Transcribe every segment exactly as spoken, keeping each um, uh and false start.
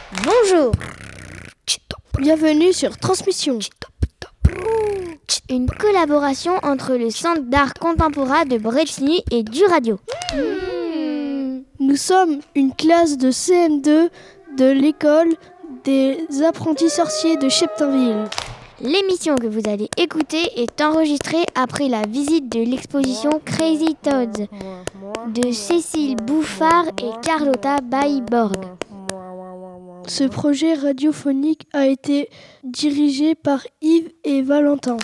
Bonjour. Bienvenue sur Transmission. Une collaboration entre le Centre d'art contemporain de Brétigny et du radio. Mmh. Nous sommes une classe de C M deux de l'école des apprentis sorciers de Cheptainville. L'émission que vous allez écouter est enregistrée après la visite de l'exposition Crazy Toads de Cécile Bouffard et Carlotta Bayborg. Ce projet radiophonique a été dirigé par Yves et Valentin.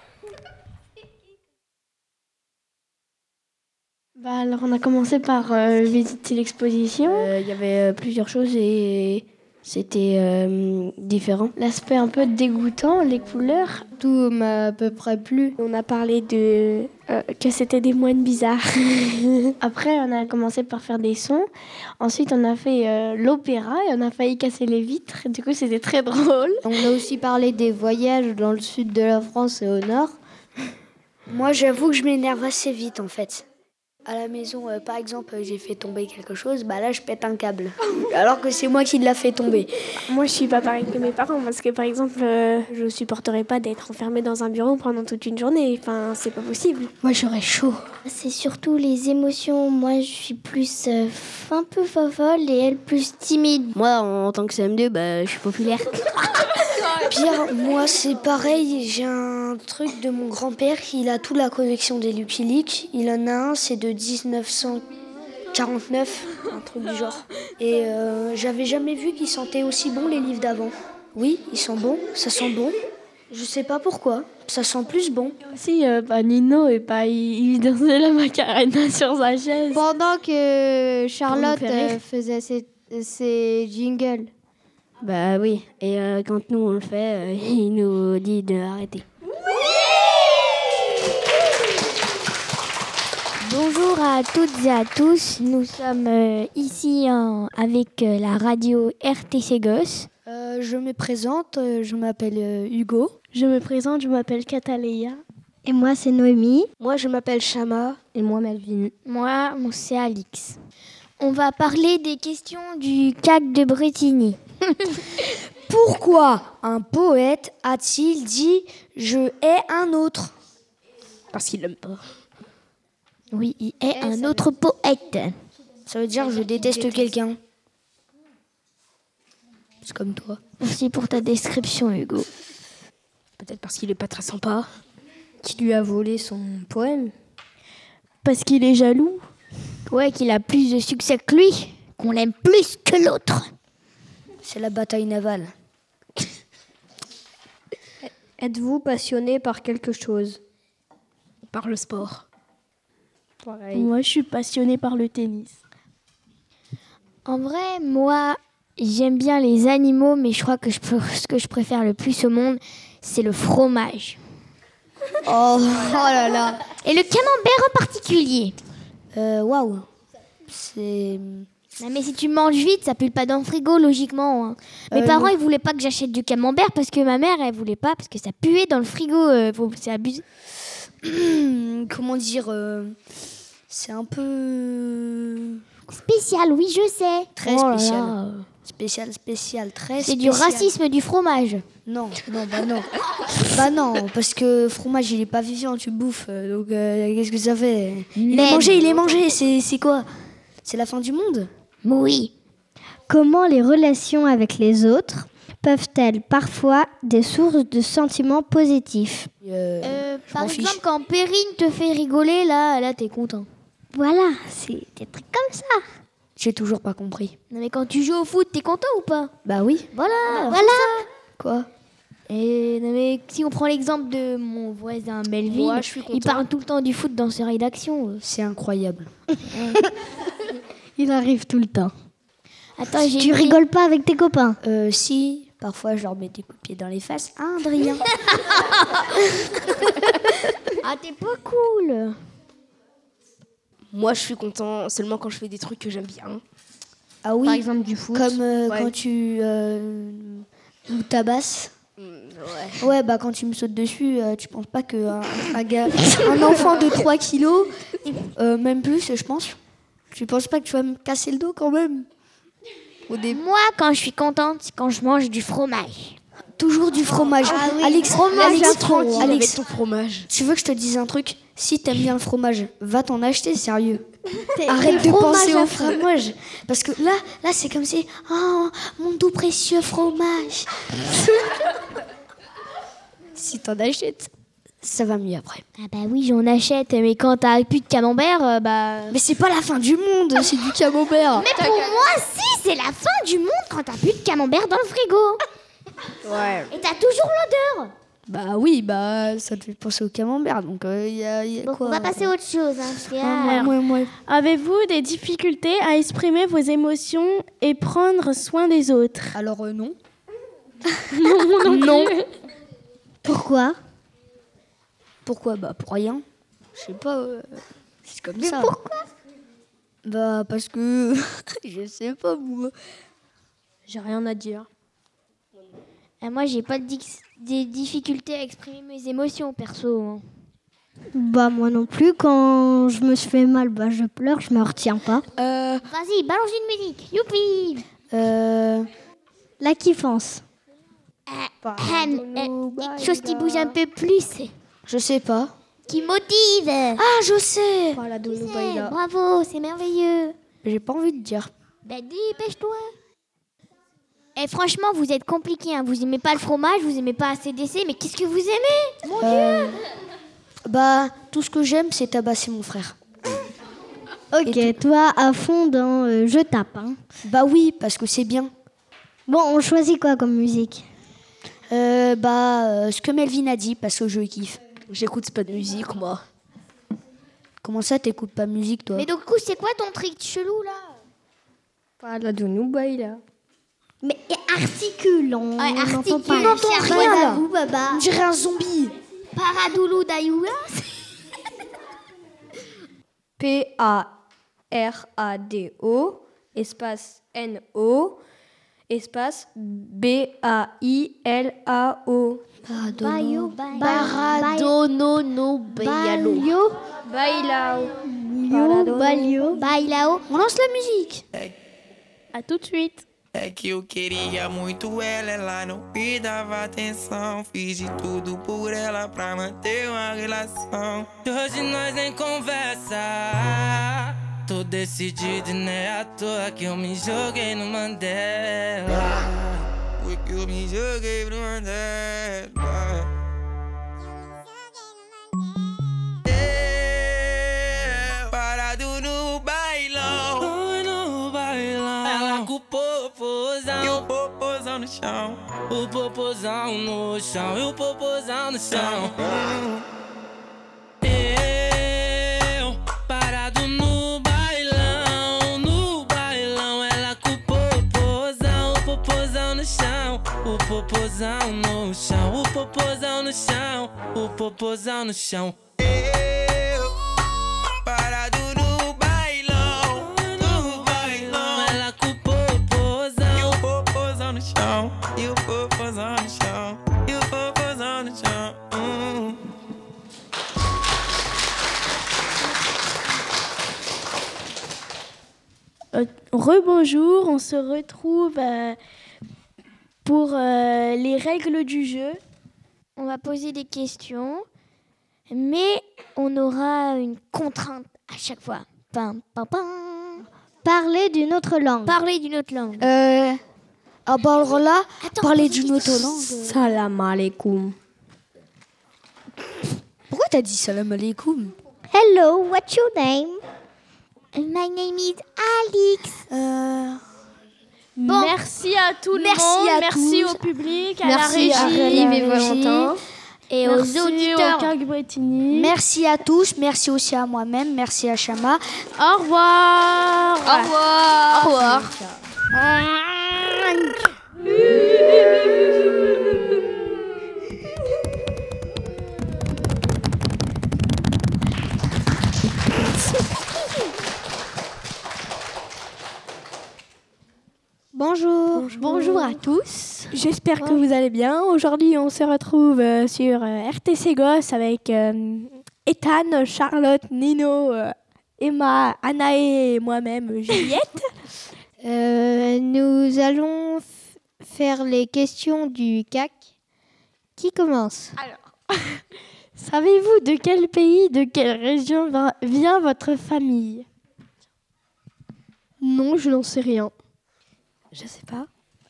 Bah alors on a commencé par euh, visiter l'exposition. Il euh, y avait euh, plusieurs choses et c'était euh, différent. L'aspect un peu dégoûtant, les couleurs. Tout m'a à peu près plu. On a parlé de euh, que c'était des moines bizarres. Après, on a commencé par faire des sons. Ensuite, on a fait euh, l'opéra et on a failli casser les vitres. Du coup, c'était très drôle. On a aussi parlé des voyages dans le sud de la France et au nord. Moi, j'avoue que je m'énerve assez vite, en fait. À la maison, euh, par exemple, j'ai fait tomber quelque chose, bah là, je pète un câble. Alors que c'est moi qui l'a fait tomber. Moi, je suis pas pareil que mes parents parce que, par exemple, euh, je supporterais pas d'être enfermée dans un bureau pendant toute une journée. Enfin, c'est pas possible. Moi, j'aurais chaud. C'est surtout les émotions. Moi, je suis plus euh, un peu fofolle et elle plus timide. Moi, en tant que C M deux, bah, je suis populaire. Pierre, moi, c'est pareil. J'ai un truc de mon grand-père. Il a toute la collection des Lucky Luke. Il en a un, c'est de dix-neuf cent quarante-neuf, un truc du genre. Et euh, j'avais jamais vu qu'ils sentaient aussi bon les livres d'avant. Oui, ils sont bons, ça sent bon. Je sais pas pourquoi, ça sent plus bon. Aussi, euh, bah, Nino, et bah, il, il dansait la macarena sur sa chaise. Pendant que Charlotte euh, faisait ses, ses jingles. Bah oui, et euh, quand nous on le fait, euh, il nous dit d'arrêter. Bonjour à toutes et à tous, nous sommes euh, ici en, avec euh, la radio R T C Gosse. Euh, je me présente, euh, je m'appelle euh, Hugo. Je me présente, je m'appelle Cataléa. Et moi c'est Noémie. Moi je m'appelle Chama. Et moi Melvin. Moi c'est Alix. On va parler des questions du C A C de Brétigny. Pourquoi un poète a-t-il dit « je hais un autre » ? Parce qu'il l'aime pas. Oui, il est un autre poète. Ça veut dire « je déteste quelqu'un ». C'est comme toi. Merci pour ta description, Hugo. Peut-être parce qu'il est pas très sympa. Qui lui a volé son poème. Parce qu'il est jaloux. Ouais, qu'il a plus de succès que lui, qu'on l'aime plus que l'autre. C'est la bataille navale. Êtes-vous passionné par quelque chose ? Par le sport. Pareil. Moi, je suis passionnée par le tennis. En vrai, moi, j'aime bien les animaux, mais je crois que je, ce que je préfère le plus au monde, c'est le fromage. Oh, oh là là. Et le camembert en particulier. Euh, waouh. C'est... Non, mais si tu manges vite, ça pue pas dans le frigo, logiquement. Hein. Mes Euh, parents, non. ils voulaient pas que j'achète du camembert parce que ma mère, elle voulait pas, parce que ça puait dans le frigo. Euh, faut- c'est abusé. Comment dire euh, c'est un peu... Spécial, oui, je sais. Très Oh là spécial. là. Spécial, spécial, très C'est spécial. du racisme du fromage. Non, non, bah non. Bah non, parce que fromage, il est pas vivant, tu le bouffes. euh, Donc, euh, qu'est-ce que ça fait ? Il est Même. mangé, il est mangé. C'est, c'est quoi ? C'est la fin du monde ? Oui. Comment les relations avec les autres peuvent-elles parfois des sources de sentiments positifs ? Euh, Euh, je par m'en exemple, fiche. quand Perrine te fait rigoler, là, là, t'es content. Voilà, c'est des trucs comme ça. J'ai toujours pas compris. Non, mais quand tu joues au foot, t'es content ou pas ? Bah oui. Voilà, alors Voilà. c'est ça. Quoi ? Et non, mais si on prend l'exemple de mon voisin Melvin, Moi, je suis il content. parle tout le temps du foot dans ses rédactions. C'est incroyable. Il arrive tout le temps. Attends, j'ai Tu écrit- rigoles pas avec tes copains ? Euh, si, parfois, je leur mets des coups de pied dans les faces. Hein, Adrien ? Ah, t'es pas cool. Moi, je suis content seulement quand je fais des trucs que j'aime bien. Ah oui. Par exemple, du foot. Comme euh, Ouais. quand tu euh, nous tabasses. Mm, ouais. Ouais, bah quand tu me sautes dessus, euh, tu penses pas qu'un un gars, un enfant de trois kilos, euh, même plus, je pense, tu penses pas que tu vas me casser le dos quand même ? Au début. Moi, quand je suis contente, c'est quand je mange du fromage. Toujours du fromage. Alex, Fromage, Alex, tranquille Alex, avec ton fromage. tu veux que je te dise un truc? Si t'aimes bien le fromage, va t'en acheter, sérieux. T'es- Arrête t'es de fromage penser à au fond. fromage. Parce que là, là c'est comme si... Oh, mon doux précieux fromage. Si t'en achètes, ça va mieux après. Ah bah oui, j'en achète, mais quand t'as plus de camembert, euh, bah... Mais c'est pas la fin du monde, c'est du camembert. Mais pour moi, si, c'est la fin du monde quand t'as plus de camembert dans le frigo. Ouais. Et t'as toujours l'odeur. Bah oui, bah ça te fait penser au camembert, donc il euh, y a, y a Donc quoi on va passer à autre chose. Hein, parce que, Ah, ah, moi, moi, moi. Avez-vous des difficultés à exprimer vos émotions et prendre soin des autres? Alors euh, non. Non. Pourquoi? Pourquoi? Bah pour rien. Je sais pas. euh, c'est comme ça. Pourquoi? Bah parce que je sais pas moi. J'ai rien à dire. ah, moi, j'ai pas de dix- des difficultés à exprimer mes émotions, perso. hein. Bah moi non plus, quand je me suis fait mal, bah je pleure, je me retiens pas. Euh, Vas-y, balance une musique. Youpi. euh, La kiffance. Ah, euh, quelque chose qui bouge un peu plus, je sais pas. qui motive. Ah je sais. Voilà, de nous Eh, bravo, c'est merveilleux. J'ai pas envie de dire. Ben dépêche-toi. Et franchement, vous êtes compliqué. Hein. Vous aimez pas le fromage, vous aimez pas A C D C, mais qu'est-ce que vous aimez? Mon Euh, bah tout ce que j'aime c'est tabasser mon frère. Ok, toi à fond dans euh, je tape. Hein. Bah oui parce que c'est bien. Bon, on choisit quoi comme musique? Euh, bah euh, ce que Melvin a dit parce que je kiffe. J'écoute pas de musique, moi. Comment ça t'écoutes pas musique toi? Mais du coup, c'est quoi ton trick chelou là? Voilà, de nous là. Mais articule, on Ouais, n'entend articule, pas. on n'entend Cher rien, à là. vous, Baba. On dirait un zombie. Paradoulou d'Ayoua. P A R A D O, espace N O, espace B A I L A O. Bayo, Baradono no beyalo. Bayo, Bailao. Bayo, Bayo. Bailao. On lance la musique. À tout de suite. É que eu queria muito ela, ela não me dava atenção. Fiz de tudo por ela pra manter uma relação. Hoje nós nem conversa. Tô decidido e não é à toa que eu me joguei no Mandela. Foi que eu me joguei no Mandela. Eu, parado no bailão. No bailão. Ela com o popozão. E o popozão no chão. O popozão no chão. E o popozão no chão. Eu, parado no bailão. No bailão. Ela com o popozão. O popozão no chão. O popozão no chão. O popozão no chão. O popozão no chão. Eu, parado no bailão. No bailão. Ela com o popozão. E o popozão no chão. E o popozão no chão. E o popozão no chão. Hum. Euh, Rebonjour, on se retrouve euh, pour euh, les règles du jeu. On va poser des questions, mais on aura une contrainte à chaque fois. Pam, pam, pam. Parler d'une autre langue. Parler d'une autre langue. Euh, ah bah alors là, Attends, parler pose une d'une autre question. langue. Salam alaikum. Pourquoi t'as dit salam alaikum? Hello, what's your name? My name is Alix. Euh, Merci à tout le Merci monde, à merci tous. au public, à Merci la à régie, Yves et régie. Valentin. Et merci aux auditeurs. au Carg Bretigny. merci à tous, merci aussi à moi-même, merci à Chama. Au revoir. Au revoir. Au revoir. Bonjour. Bonjour à tous, j'espère que vous allez bien. Aujourd'hui, on se retrouve euh, sur euh, R T C Goss avec euh, Ethan, Charlotte, Nino, euh, Emma, Anaë et moi-même, Juliette. Euh, nous allons f- faire les questions du C A C. Qui commence? Alors, savez-vous de quel pays, de quelle région va- vient votre famille? Non, je n'en sais rien. Je sais pas.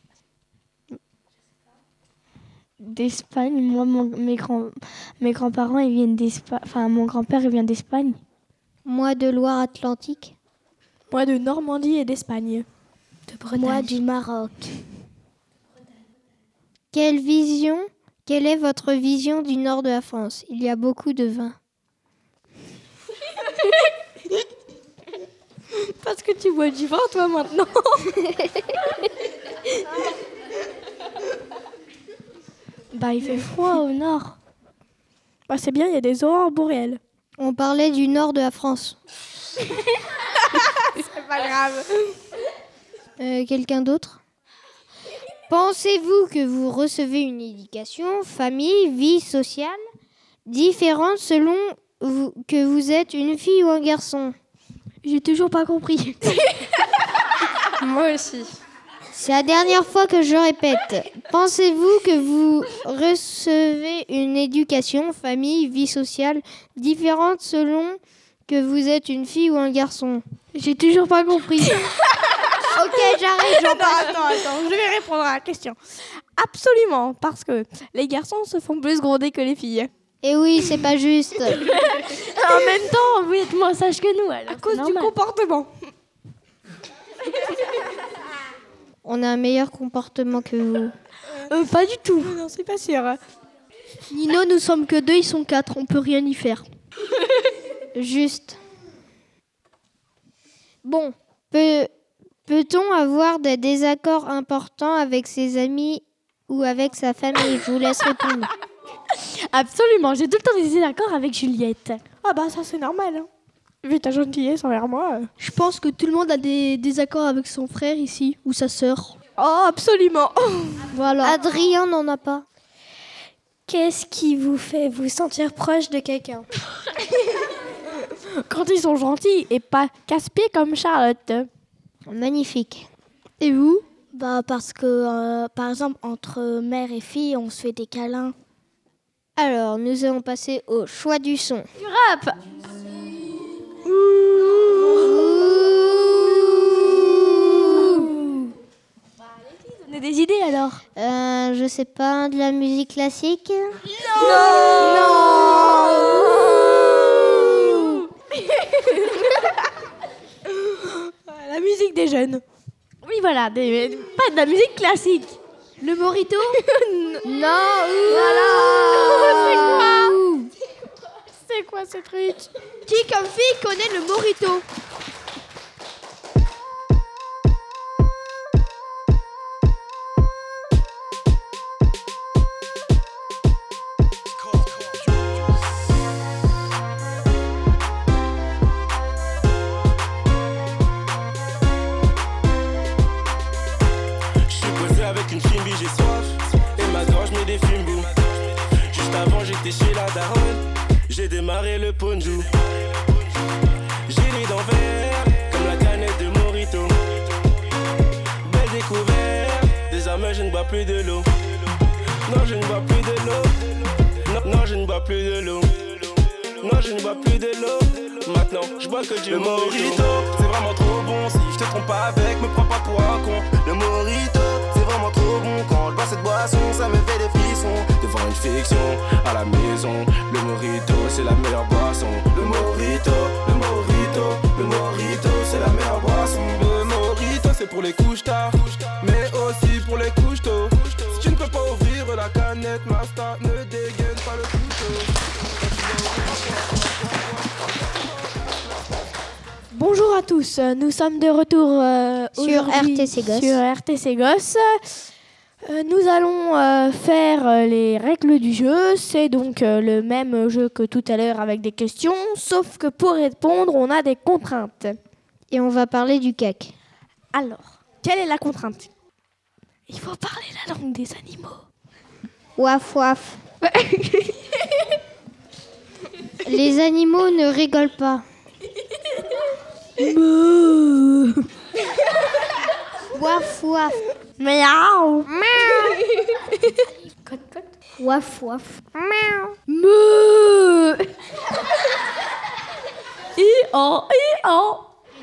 D'Espagne. Moi, mon- mes, grands, mes grands-parents, ils viennent d'Espagne. Enfin, mon grand-père, il vient d'Espagne. Moi de Loire-Atlantique. Moi, de Normandie et d'Espagne. De Bretagne. Moi du Maroc. Quelle vision, quelle est votre vision du nord de la France? Il y a beaucoup de vin. Parce que tu bois du vin, toi, maintenant. Bah, il fait froid au nord. Bah, c'est bien, il y a des aurores boréales. On parlait du nord de la France. C'est pas grave. Euh, quelqu'un d'autre? Pensez-vous que vous recevez une éducation, famille, vie sociale différente selon vous- que vous êtes une fille ou un garçon? J'ai toujours pas compris. Moi aussi. C'est la dernière fois que je répète. Pensez-vous que vous recevez une éducation, famille, vie sociale différente selon que vous êtes une fille ou un garçon? J'ai toujours pas compris. Ok, j'arrête, j'en Attends, attends, attends, je vais répondre à la question. Absolument, parce que les garçons se font plus gronder que les filles. Et oui, c'est pas juste. En même temps, vous êtes moins sage que nous. Alors À cause du comportement. On a un meilleur comportement que vous. Euh, pas du tout. Non, c'est pas sûr. Nino, nous sommes que deux, ils sont quatre. On peut rien y faire. Juste. Bon, peut, peut-on avoir des désaccords importants avec ses amis ou avec sa famille? Je vous laisse répondre. Absolument. J'ai tout le temps des désaccords avec Juliette. Ah bah ça c'est normal. Hein. Vu ta gentillesse envers moi. euh. Je pense que tout le monde a des désaccords avec son frère ici ou sa sœur. Oh absolument. Voilà. Adrien n'en a pas. Qu'est-ce qui vous fait vous sentir proche de quelqu'un? Quand ils sont gentils et pas casse-pieds comme Charlotte. Magnifique. Et vous? Bah parce que, euh, par exemple, entre mère et fille, on se fait des câlins. Alors, nous allons passer au choix du son. Rap. Donnez des idées alors. Euh, je sais pas, de la musique classique? La musique des jeunes. Oui, voilà. Des, pas de la musique classique. Le Morito. Non. C'est quoi? C'est quoi ce truc? Qui comme fille connaît le Morito? J'suis posé avec une fimbi, j'ai soif. Et ma gorge me défume, boum. Juste avant, j'étais chez la daronne. J'ai démarré le ponjou. J'ai les dents vertes, comme la canette de Morito. Belle découverte, désormais je ne bois plus de l'eau. Non, je ne bois plus de l'eau. Non, non, je ne bois plus de l'eau. Non, je ne bois plus de l'eau. Maintenant, je bois que du Morito. C'est vraiment trop bon. Si je te trompe pas avec, me prends pas pour un con. Le Morito, c'est vraiment trop bon. Quand je bois cette boisson, ça me fait des frissons. Devant une fiction, à la maison. Le Morito, c'est la meilleure boisson. Le Morito, le Morito, le Morito, c'est la meilleure boisson. Le Morito, c'est pour les couches tard, mais aussi pour les couches tôt. Si tu ne peux pas ouvrir la canette, Masta, ne dégaine pas le couteau. Bonjour à tous, nous sommes de retour euh, Sur aujourd'hui R T C Gosse. Sur R T C Gosse. Euh, nous allons euh, faire euh, les règles du jeu. C'est donc euh, le même jeu que tout à l'heure avec des questions, sauf que pour répondre, on a des contraintes. Et on va parler du C A C. Alors, quelle est la contrainte? Il faut parler la langue des animaux. Waf waf. Les animaux ne rigolent pas. Waf waf. Miaou. Waf waf. Me. I-oh, I-oh.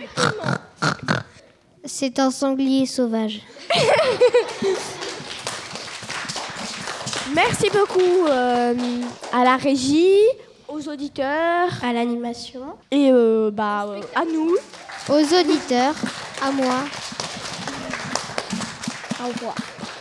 C'est un sanglier sauvage. Merci beaucoup euh, à la régie, aux auditeurs, À l'animation. et euh, bah, euh, à nous. Aux auditeurs, à moi. Au revoir.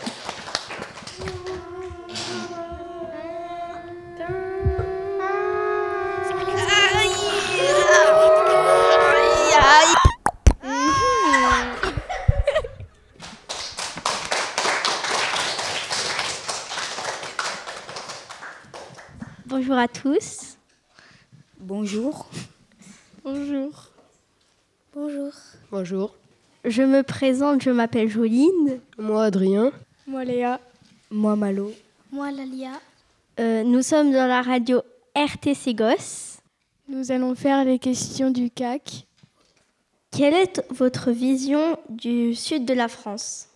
Bonjour à tous. Bonjour. Bonjour. Bonjour. Bonjour. Je me présente, je m'appelle Joline. Moi, Adrien. Moi, Léa. Moi, Malo. Moi, Lalia. Euh, nous sommes dans la radio R T C Gosse. Nous allons faire les questions du C A C. Quelle est votre vision du sud de la France?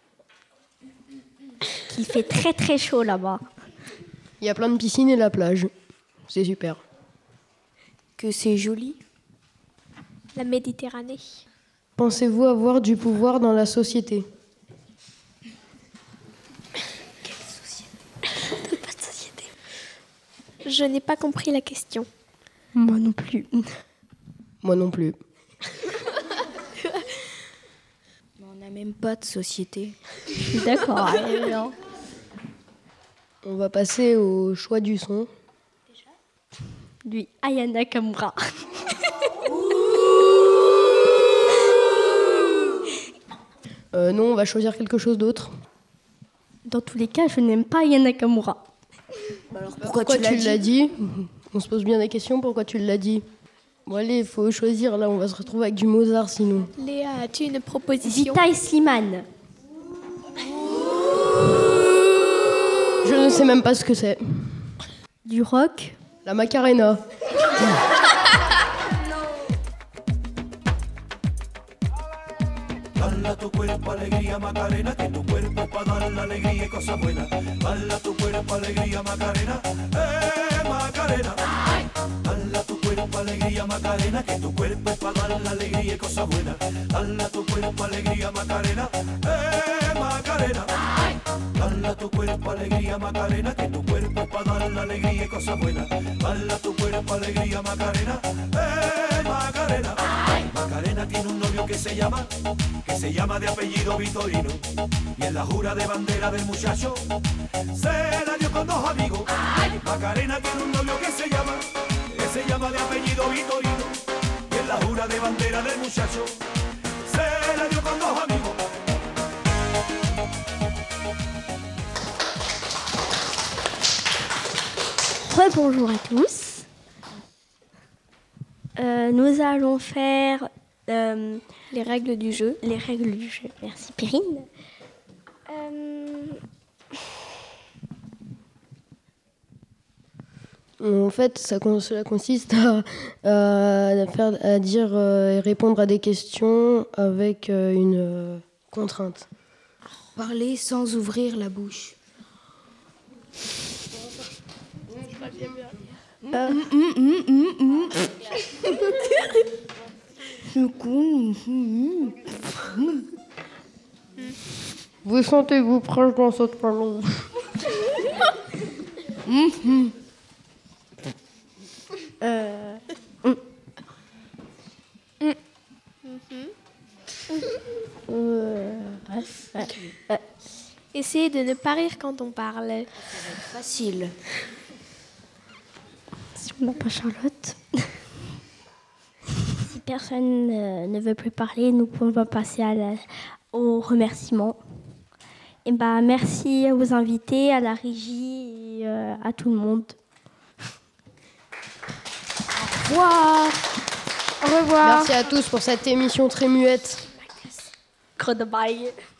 Il fait très très chaud là-bas. Il y a plein de piscines et la plage. C'est super. Que c'est joli. La Méditerranée. Pensez-vous avoir du pouvoir dans la société? Je n'ai pas compris la question. Moi non plus. Moi non plus. Mais on n'a même pas de société. D'accord. alors. On va passer au choix du son. Du Aya Nakamura. Euh, non, on va choisir quelque chose d'autre. Dans tous les cas, je n'aime pas Aya Nakamura. Pourquoi, tu l'as dit? On se pose bien des questions. Pourquoi tu l'as dit? Bon allez, il faut choisir. Là, on va se retrouver avec du Mozart sinon. Léa, as-tu une proposition? Vitaï Slimane. Je ne sais même pas ce que c'est. Du rock. La Macarena. Dala tu cuerpo alegría Macarena, que tu cuerpo es para dar la alegría y cosas buenas. Dala tu cuerpo alegría Macarena, eh Macarena. Dala tu cuerpo alegría Macarena, que tu cuerpo es para dar la alegría y cosas buenas. Dala tu cuerpo alegría Macarena, eh Macarena. Dala tu cuerpo alegría Macarena, que tu cuerpo es para dar la alegría y cosas buenas. Dala tu cuerpo alegría Macarena, eh Macarena. Macarena tiene un novio que se llama, que se llama de apellido Vitorino. Y en la jura de bandera del muchacho se la dio con dos amigos. Macarena tiene un novio que se llama, que se llama de apellido Vitorino. Y en la jura de bandera del muchacho se la dio con dos amigos. Rebonjour à tous. Euh, nous allons faire euh, Les règles du jeu. les règles du jeu. Merci Perrine. Euh, En fait, ça, con- cela consiste à, à faire, à dire euh, et répondre à des questions avec euh, une euh, contrainte. Parler sans ouvrir la bouche. Vous sentez-vous proche dans cette parole? euh, Essayez de ne pas rire quand on parle. Facile. si on n'a pas Charlotte. Si personne euh, ne veut plus parler, nous pouvons passer à la- aux remerciements. Et bah, merci aux invités, à la régie et euh, à tout le monde. Au revoir. Au revoir. Merci à tous pour cette émission très muette. Goodbye.